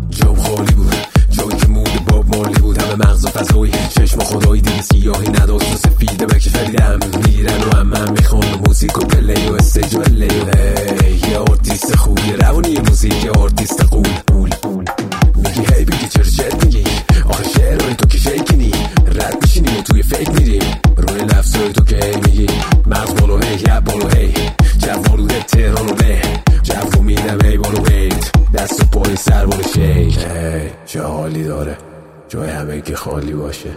جام خالی بود، جایی که مود باب مالی بود. همه مغز و فضایی چشم خدایی دیگه سیاهی نداشت و سفیده بکی فریدم میگیرن و هم میخون و موزیک و پلی و استیج و لی و یه آرتیست خوب، یه روانی موزیک، یه آرتیست قول. میگی هی بگی چرا چرت میگی، آخه شعرهای تو که شیکنی، رد میشینیم و توی فکر میریم روی لفظای تو که هی میگی مغز بالو هی یه بالو هی جوالو ده تهران و ده جو میدم هی بالو هیت دست و پای سر بالو شیک. هی چه حالی داره جای همه که خالی باشه.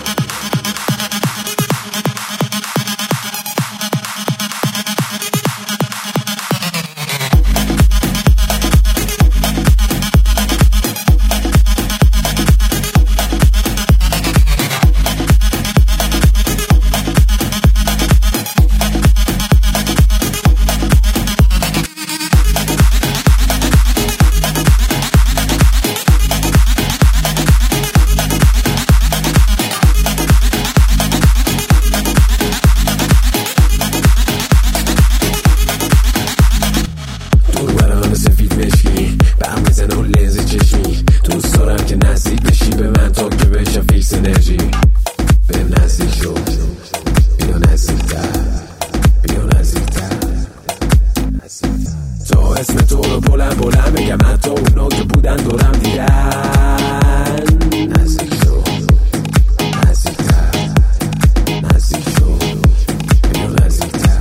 دوست دارم که نزدیک بشی به من تا که بشم فیکس انرژی. به نزدیک شو، بیا نزدیکتر، بیا نزدیکتر. تا اسم تو رو بلند میگم، حتی اونا که بودن دورم دیدن. نزدیک شو، نزدیکتر، نزدیک شو، بیا نزدیکتر.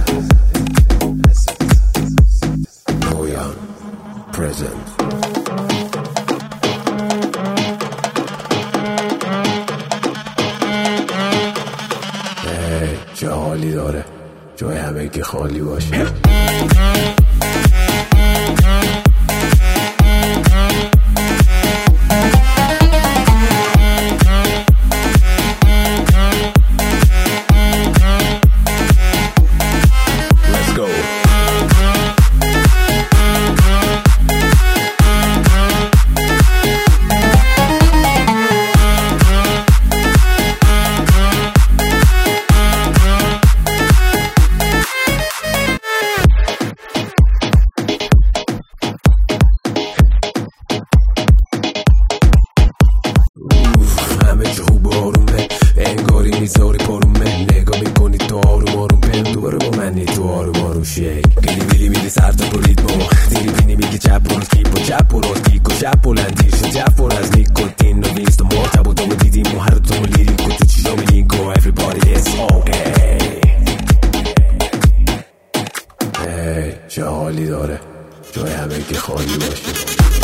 نویان present. چه حالی داره جای همه که خالی باشه. انگاری میذاری پارومه، نگاه میکنی تو آروم آروم پم دوباره با منی تو آروم آروم شیک. گلی بیلی میری سر تا ریتمو دیری بینی میگی چپ برو کیپ و چپ برو تیک و چپ بلندی شو چپ برو از نیکوتین و ویست و مرتب و دوم دیدیم و هر دوم لیریم کتی چی رو میگو everybody is okay. چه حالی داره جای همه که خالی باشه.